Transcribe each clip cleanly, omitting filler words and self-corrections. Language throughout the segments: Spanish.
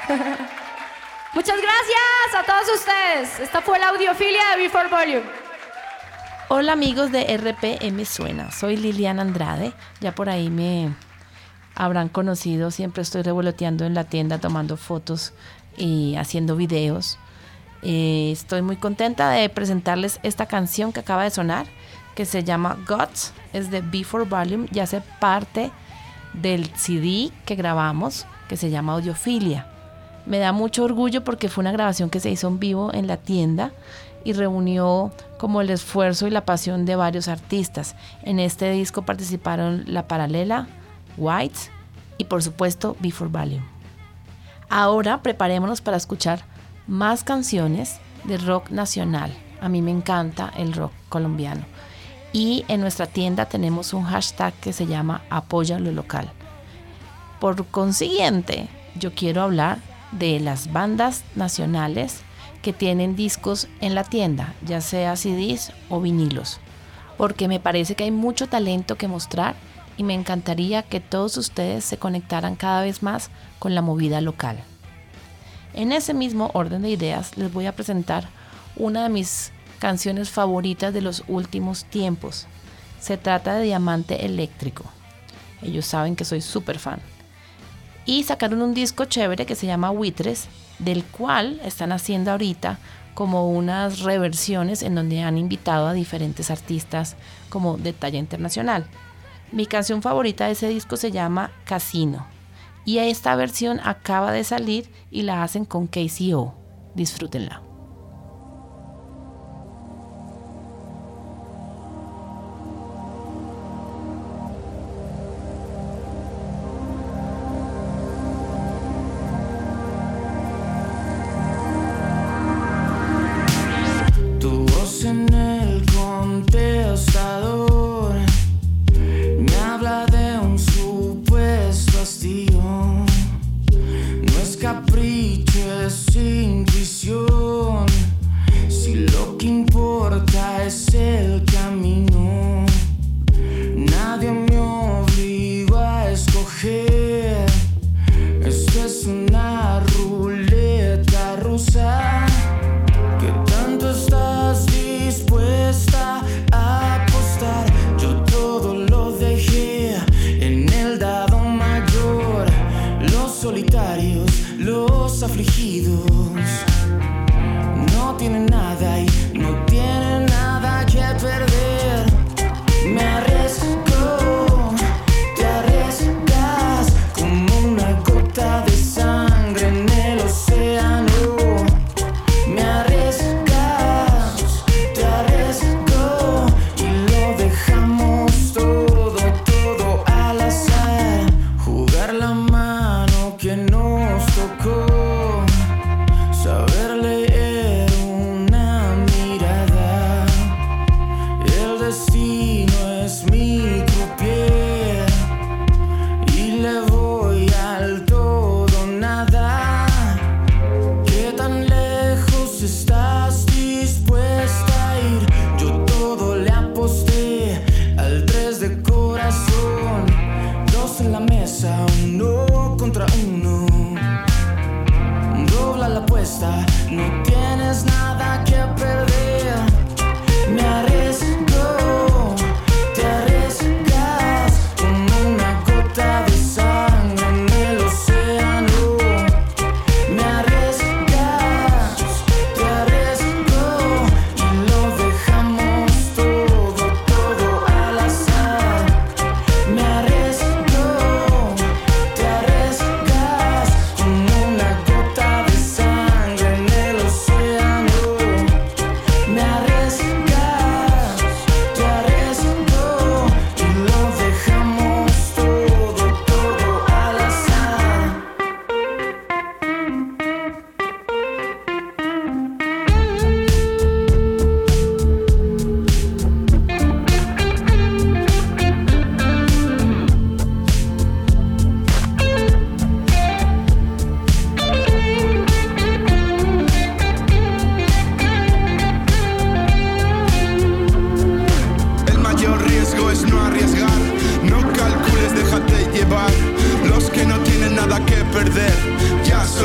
Muchas gracias a todos ustedes. Esta fue la audiofilia de Before Volume. Hola amigos de RPM Suena, soy Liliana Andrade, ya por ahí me habrán conocido, siempre estoy revoloteando en la tienda tomando fotos y haciendo videos. Estoy muy contenta de presentarles esta canción que acaba de sonar, que se llama Guts, es de Before Volume y hace parte del CD que grabamos, que se llama Audiofilia. Me da mucho orgullo porque fue una grabación que se hizo en vivo en la tienda y reunió como el esfuerzo y la pasión de varios artistas. En este disco participaron La Paralela, White y por supuesto Before Volume. Ahora preparémonos para escuchar más canciones de rock nacional. A mí me encanta el rock colombiano. Y en nuestra tienda tenemos un hashtag que se llama Apoya lo local. Por consiguiente, yo quiero hablar de las bandas nacionales que tienen discos en la tienda, ya sea CDs o vinilos, porque me parece que hay mucho talento que mostrar y me encantaría que todos ustedes se conectaran cada vez más con la movida local. En ese mismo orden de ideas les voy a presentar una de mis canciones favoritas de los últimos tiempos. Se trata de Diamante Eléctrico. Ellos saben que soy súper fan. Y sacaron un disco chévere que se llama Buitres, del cual están haciendo ahorita como unas reversiones en donde han invitado a diferentes artistas como de talla internacional. Mi canción favorita de ese disco se llama Casino y esta versión acaba de salir y la hacen con KCO. Disfrútenla.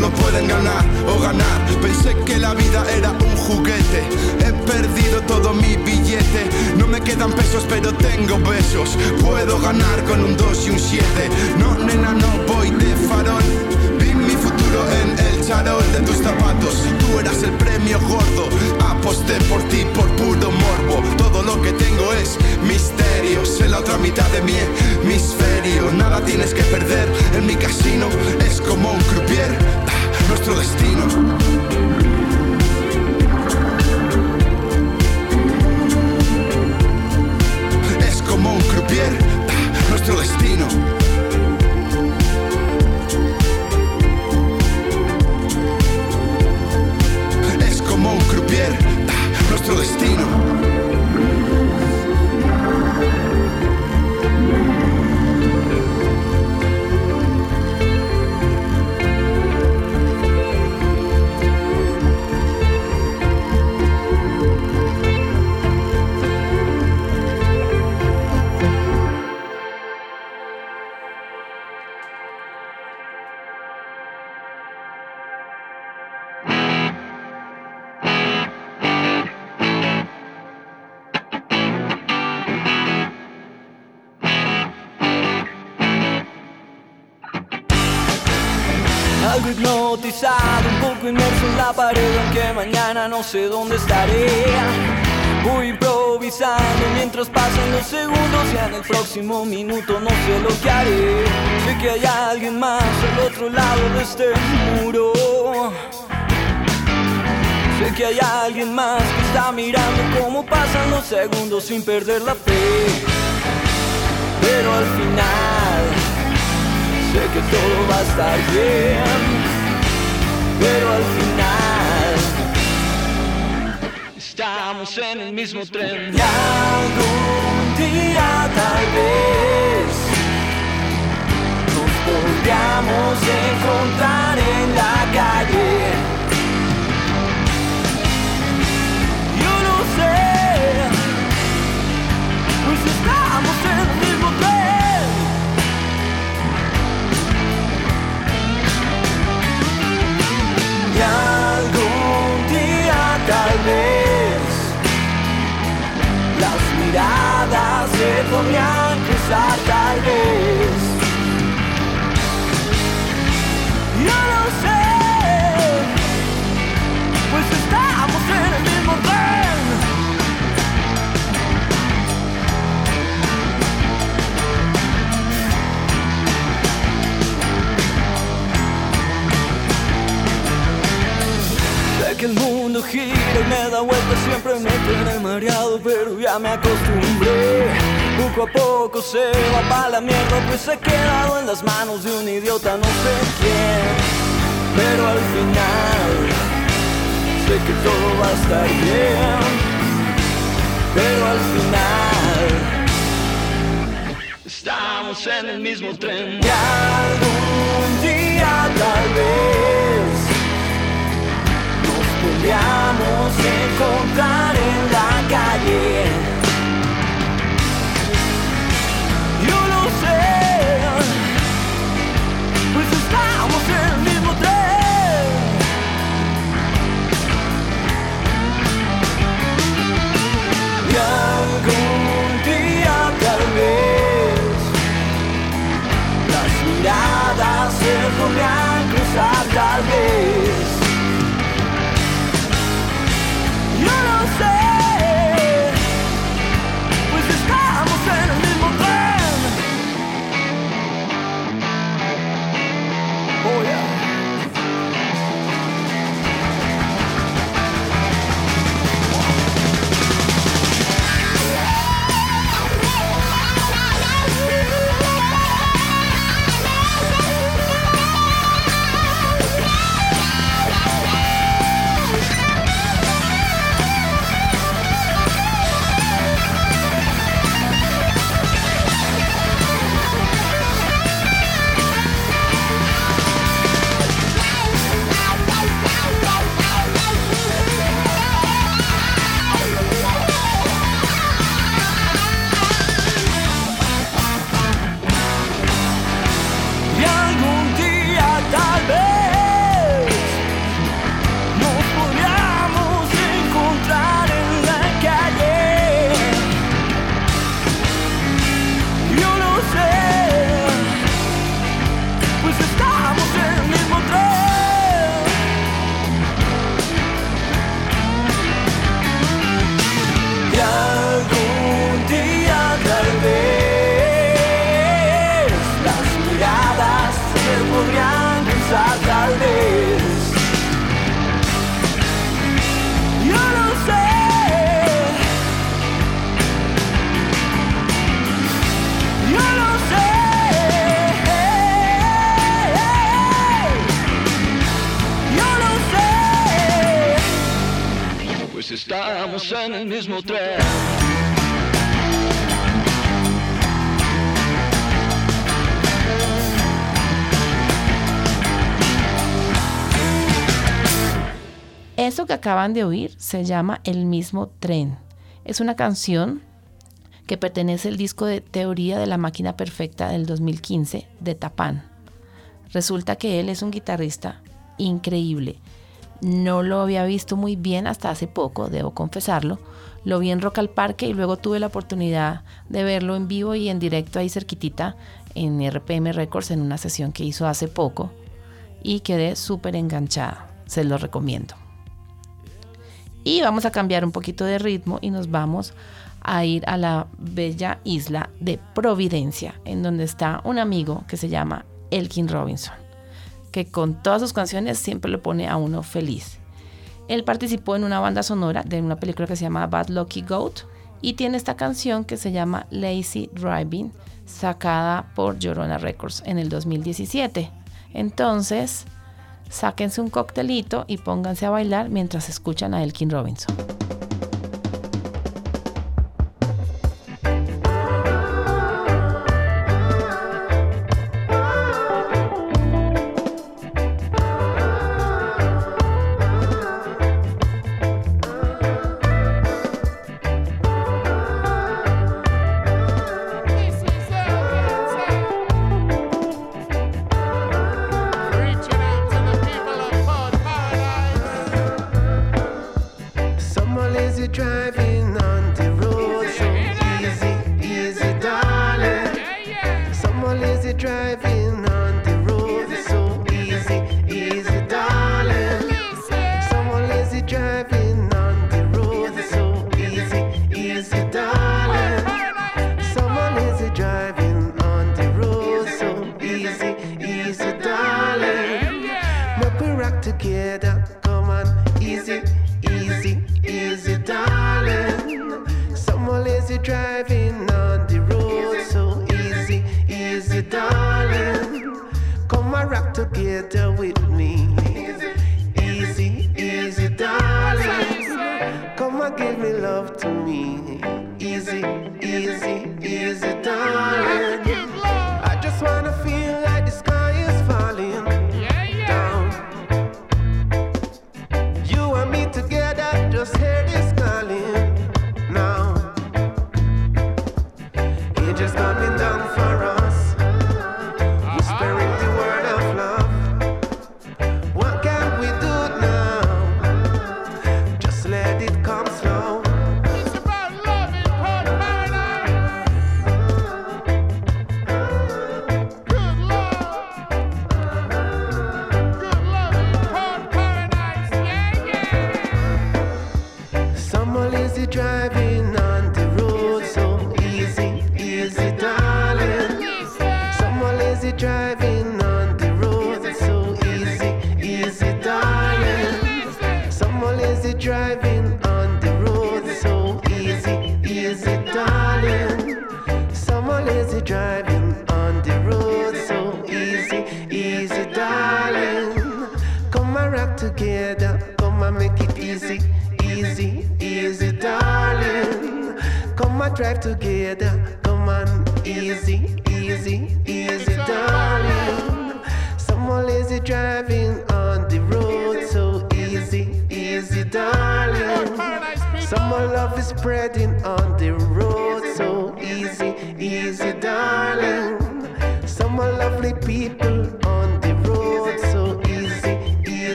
solo pueden ganar o ganar. Pensé que la vida era un juguete, he perdido todo mi billete. No me quedan pesos pero tengo besos. Puedo ganar con un 2 y un 7. No nena, no voy de farol. Vi mi futuro en el charol de tus zapatos. Tú eras el premio gordo. Aposté por ti por puro morbo. Todo lo que tengo es misterio. Sé la otra mitad de mi hemisferio. Nada tienes que perder en mi casino. Es como un croupier, nuestro destino. Es como un croupier, nuestro destino. Es como un croupier, nuestro destino. Algo hipnotizado, un poco inmerso en la pared, aunque mañana no sé dónde estaré. Voy improvisando mientras pasan los segundos y en el próximo minuto no sé lo que haré. Sé que hay alguien más al otro lado de este muro. Sé que hay alguien más que está mirando cómo pasan los segundos sin perder la fe. Pero al final sé que todo va a estar bien, pero al final estamos en el mismo tren. Y algún día tal vez nos podríamos encontrar en la calle. Yo no sé, pues estamos en el mismo tren. Y algún día tal vez las miradas se podrían cruzar tal vez. Yo no sé, pues estamos en el mismo tren. Que el mundo gira y me da vueltas, siempre me tiene mareado, pero ya me acostumbré. Poco a poco se va pa' la mierda, pues he quedado en las manos de un idiota, no sé quién. Pero al final sé que todo va a estar bien. Pero al final estamos en el mismo tren. Y algún día tal vez podríamos encontrar en la calle. Yo lo sé, pues estamos en el mismo tren. Y algún día tal vez las miradas se vamos en el mismo tren. Eso que acaban de oír se llama El mismo tren. Es una canción que pertenece al disco de Teoría de la máquina perfecta del 2015 de Tapán. Resulta que él es un guitarrista increíble. No lo había visto muy bien hasta hace poco, debo confesarlo. Lo vi en Rock al Parque y luego tuve la oportunidad de verlo en vivo y en directo ahí cerquitita en RPM Records en una sesión que hizo hace poco y quedé súper enganchada. Se lo recomiendo. Y vamos a cambiar un poquito de ritmo y nos vamos a ir a la bella isla de Providencia, en donde está un amigo que se llama Elkin Robinson, que con todas sus canciones siempre lo pone a uno feliz. Él participó en una banda sonora de una película que se llama Bad Lucky Goat y tiene esta canción que se llama Lazy Driving, sacada por Llorona Records en el 2017. Entonces, sáquense un coctelito y pónganse a bailar mientras escuchan a Elkin Robinson.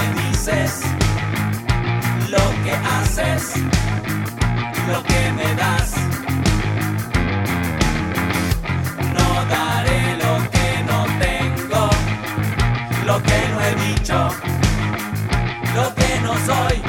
me dices, lo que haces, lo que me das. No daré lo que no tengo, lo que no he dicho, lo que no soy.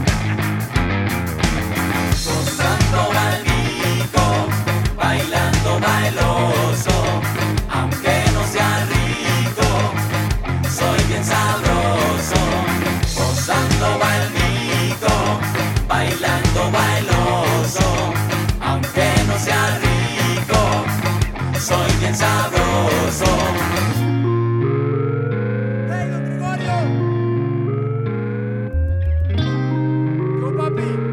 Gozando baldico, bailando bailoso, aunque no sea rico, soy bien sabroso. Gozando baldico, bailando bailoso, aunque no sea rico, soy bien sabroso. ¡Hey, don Gregorio! ¡Yo, papi!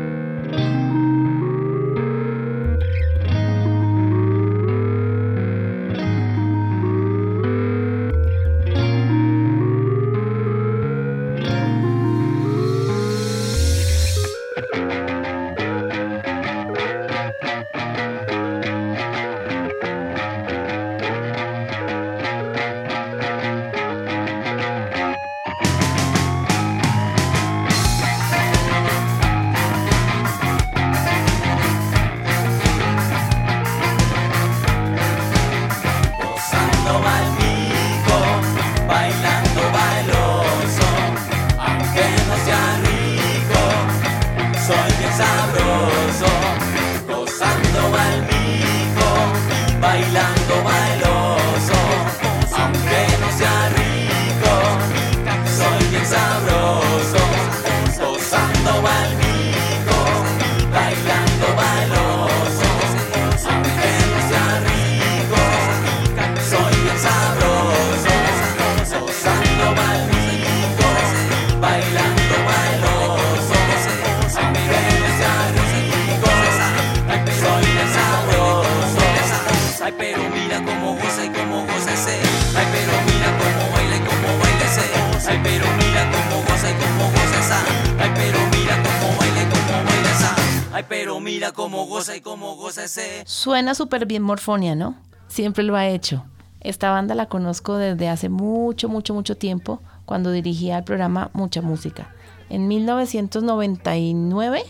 Suena súper bien Morfonia, ¿no? Siempre lo ha hecho. Esta banda la conozco desde hace mucho tiempo, cuando dirigía el programa Mucha Música. En 1999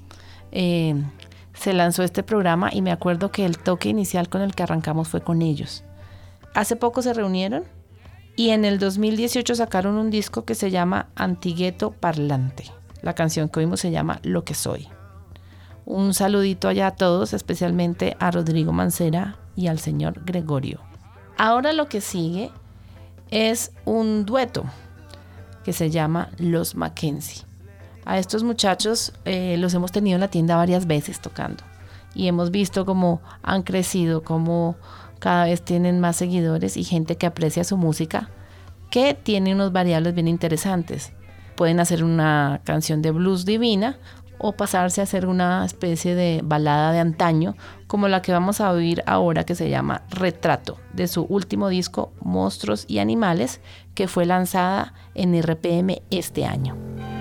se lanzó este programa y me acuerdo que el toque inicial con el que arrancamos fue con ellos. Hace poco se reunieron y en el 2018 sacaron un disco que se llama Antigueto Parlante. La canción que oímos se llama Lo que soy. Un saludito allá a todos, especialmente a Rodrigo Mancera y al señor Gregorio. Ahora lo que sigue es un dueto que se llama Los Mackenzie. A estos muchachos los hemos tenido en la tienda varias veces tocando y hemos visto cómo han crecido, cómo cada vez tienen más seguidores y gente que aprecia su música, que tiene unos variables bien interesantes. Pueden hacer una canción de blues divina o pasarse a hacer una especie de balada de antaño como la que vamos a oír ahora, que se llama Retrato, de su último disco Monstruos y Animales, que fue lanzada en RPM este año.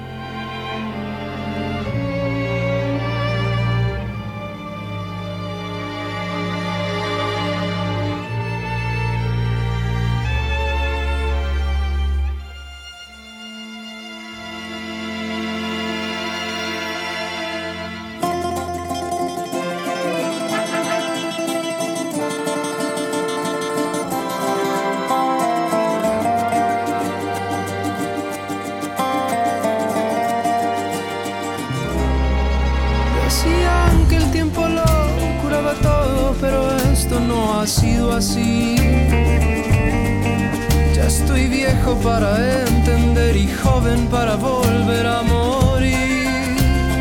Ha sido así. Ya estoy viejo para entender y joven para volver a morir.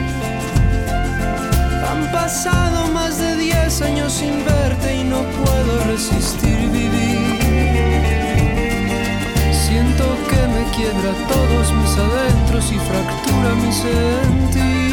Han pasado más de 10 años sin verte y no puedo resistir vivir. Siento que me quiebra todos mis adentros y fractura mi sentir.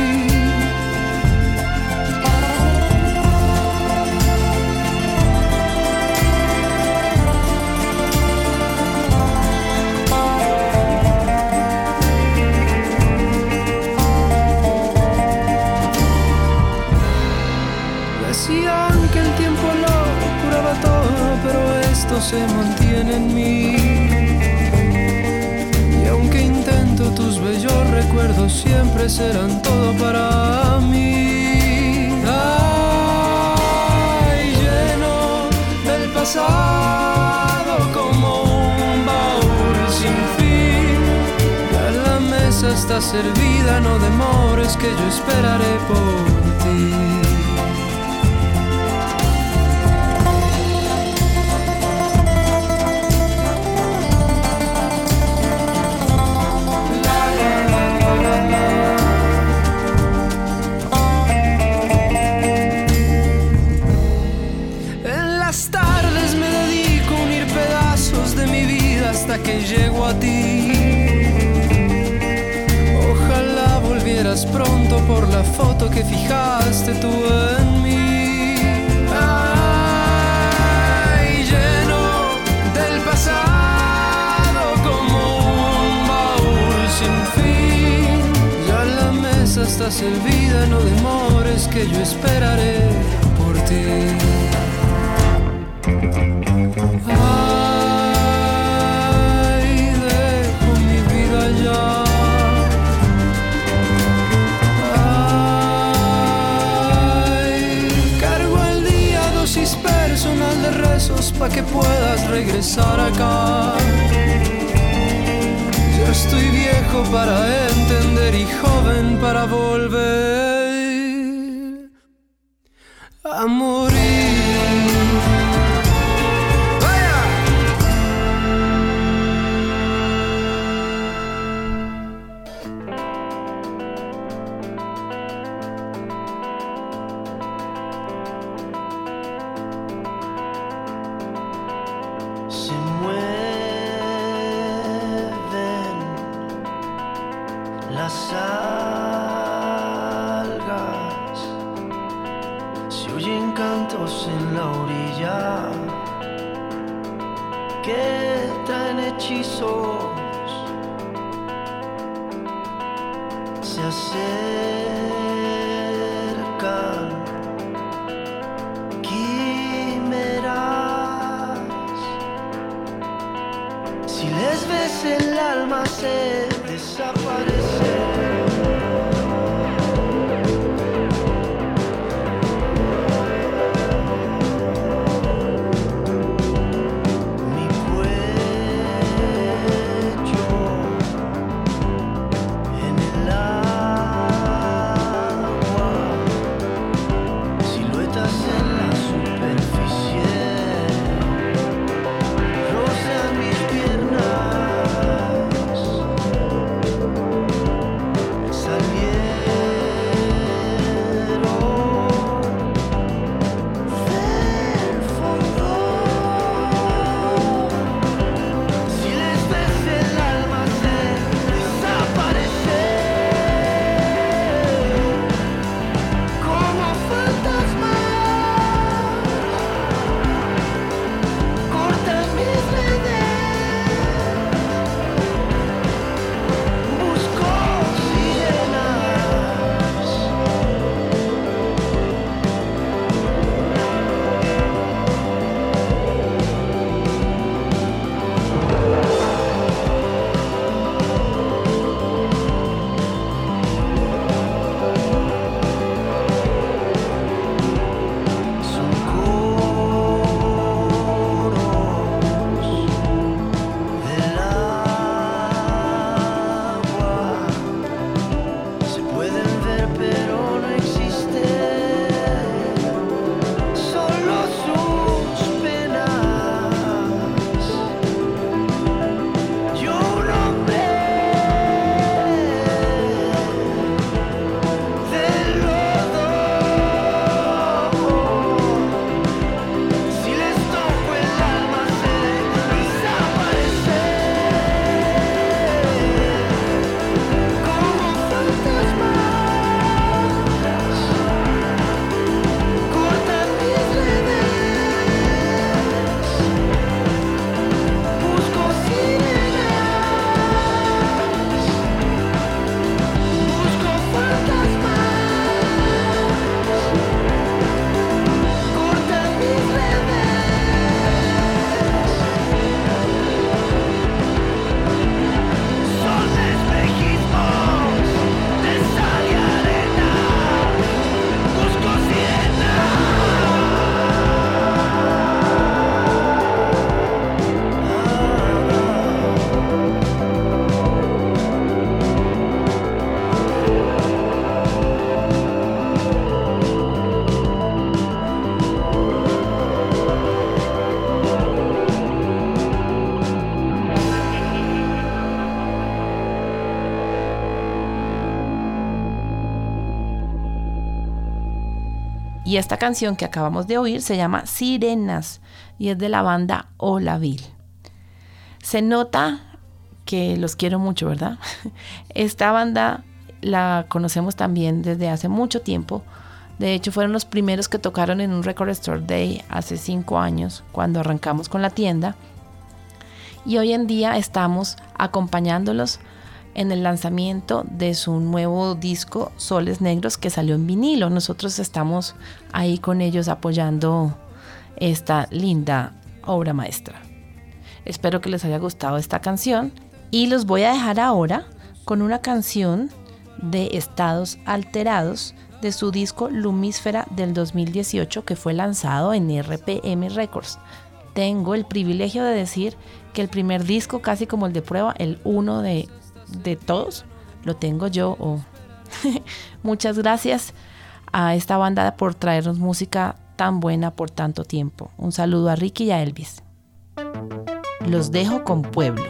Decían que el tiempo lo curaba todo, pero esto se mantiene en mí. Y aunque intento recuerdos siempre serán todo para mí. Ay, lleno del pasado como un baúl sin fin. Ya la mesa está servida, no demores que yo esperaré por ti. Que llego a ti. Ojalá volvieras pronto por la foto que fijaste tú en mí. Ay, lleno del pasado como un baúl sin fin. Ya la mesa está servida, no demores que yo esperaré por ti. Pa' que puedas regresar acá. Yo estoy viejo para entender y joven para volver a morir. Y esta canción que acabamos de oír se llama Sirenas y es de la banda Olaville. Se nota que los quiero mucho, ¿verdad? Esta banda la conocemos también desde hace mucho tiempo. De hecho, fueron los primeros que tocaron en un Record Store Day hace 5 años, cuando arrancamos con la tienda. Y hoy en día estamos acompañándolos en el lanzamiento de su nuevo disco Soles Negros, que salió en vinilo. Nosotros estamos ahí con ellos apoyando esta linda obra maestra. Espero que les haya gustado esta canción y los voy a dejar ahora con una canción de Estados Alterados de su disco Lumísfera del 2018, que fue lanzado en RPM Records. Tengo el privilegio de decir que el primer disco, casi como el de prueba, el uno de todos, lo tengo yo. Muchas gracias a esta banda por traernos música tan buena por tanto tiempo. Un saludo a Ricky y a Elvis. Los dejo con Pueblo.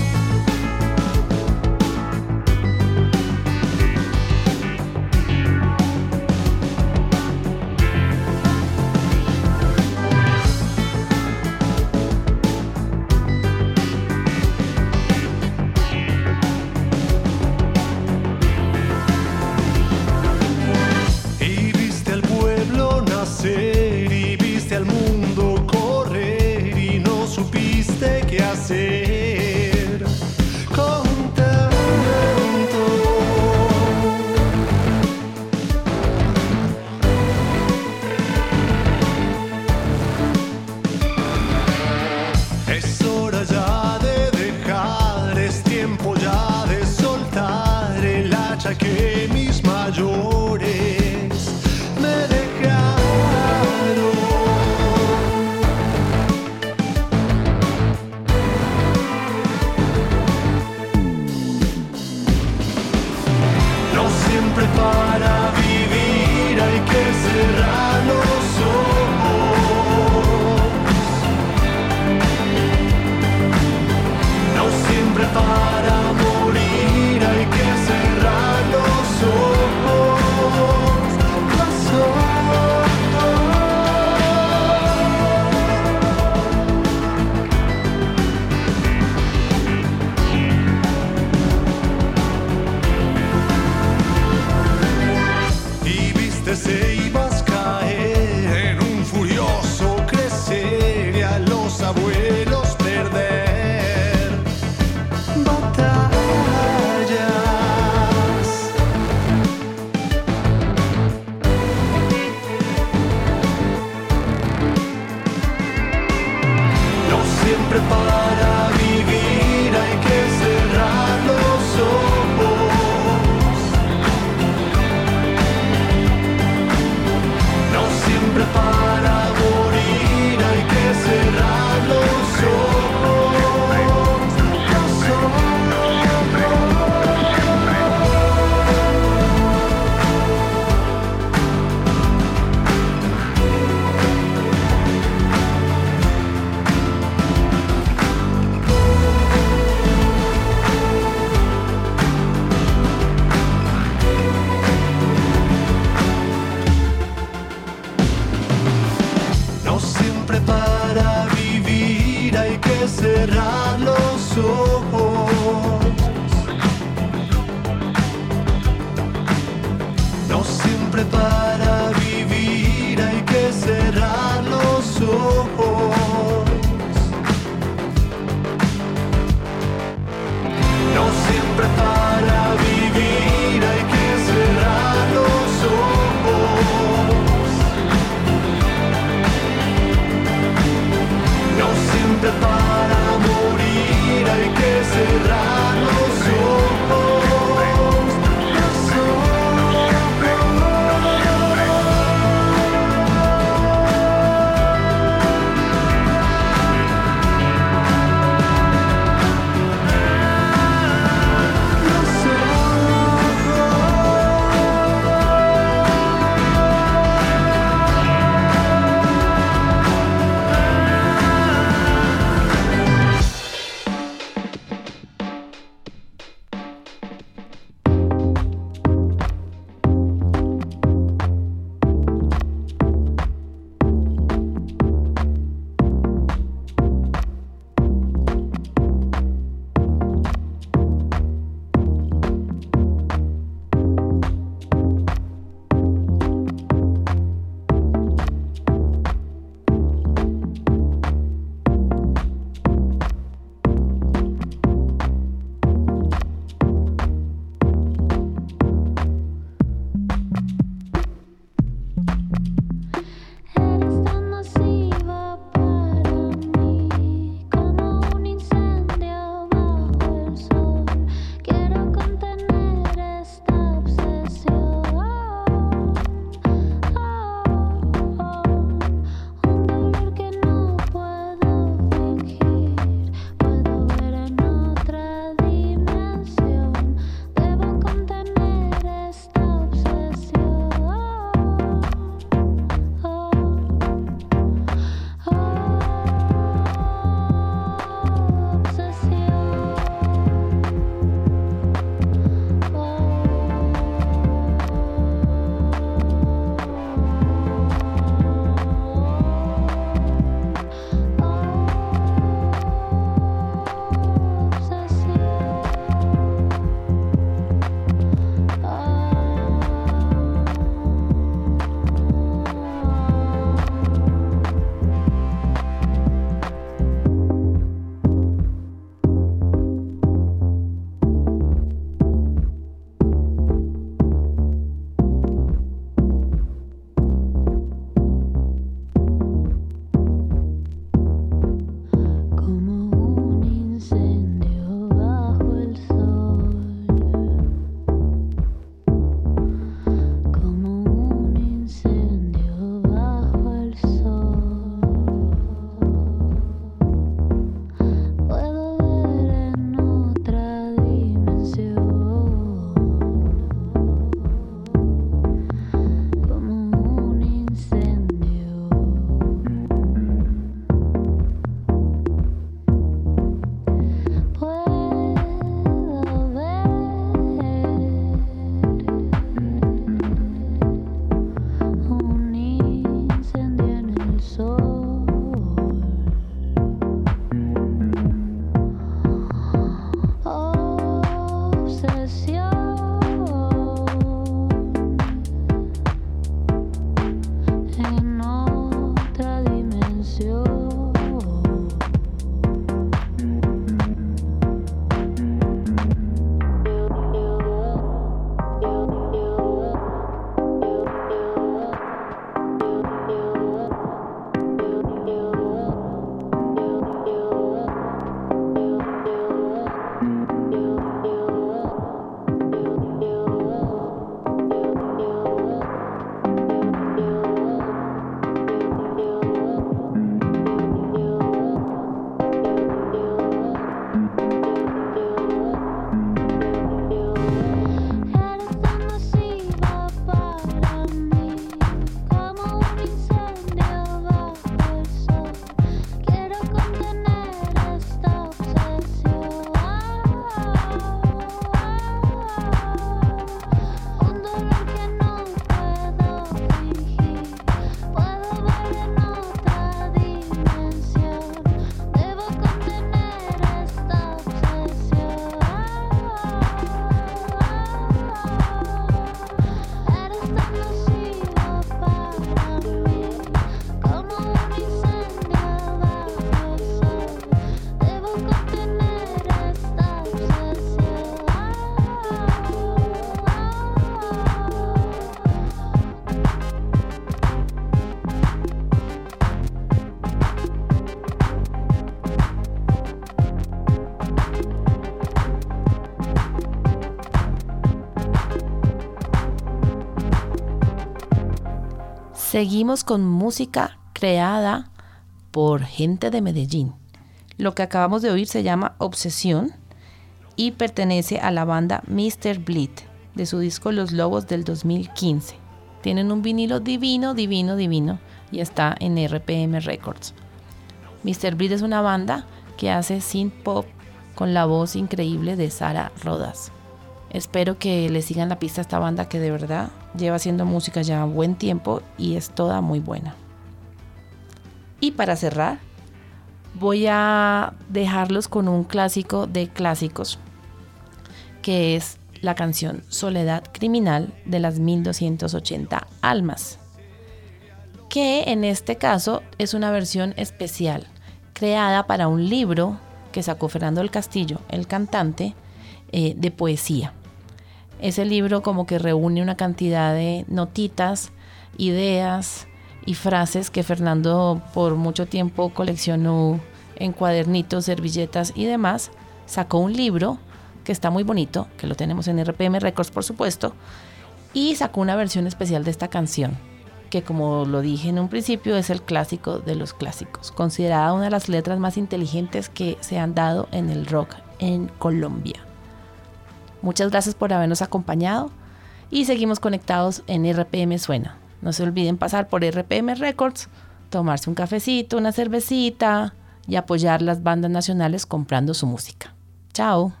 Seguimos con música creada por gente de Medellín. Lo que acabamos de oír se llama Obsesión y pertenece a la banda Mr. Bleed, de su disco Los Lobos del 2015. Tienen un vinilo divino y está en RPM Records. Mr. Bleed es una banda que hace synth pop con la voz increíble de Sara Rodas. Espero que le sigan la pista a esta banda que de verdad lleva haciendo música ya buen tiempo y es toda muy buena. Y para cerrar, voy a dejarlos con un clásico de clásicos, que es la canción Soledad Criminal de las 1280 Almas, que en este caso es una versión especial creada para un libro que sacó Fernando del Castillo, el cantante, de poesía. Ese libro como que reúne una cantidad de notitas, ideas y frases que Fernando por mucho tiempo coleccionó en cuadernitos, servilletas y demás. Sacó un libro que está muy bonito, que lo tenemos en RPM Records por supuesto, y sacó una versión especial de esta canción, que como lo dije en un principio es el clásico de los clásicos, considerada una de las letras más inteligentes que se han dado en el rock en Colombia. Muchas gracias por habernos acompañado y seguimos conectados en RPM Suena. No se olviden pasar por RPM Records, tomarse un cafecito, una cervecita y apoyar las bandas nacionales comprando su música. Chao.